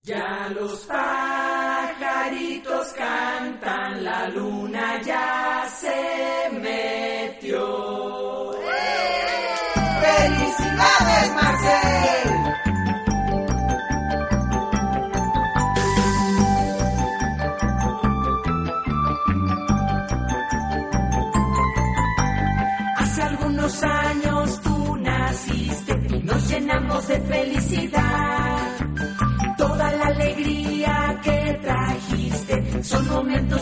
Ya los pajaritos cantan, la luna ya se metió. ¡Felicidades, Marcel! Hace algunos años tú naciste y nos llenamos de felicidad. Toda la alegría que trajiste son momentos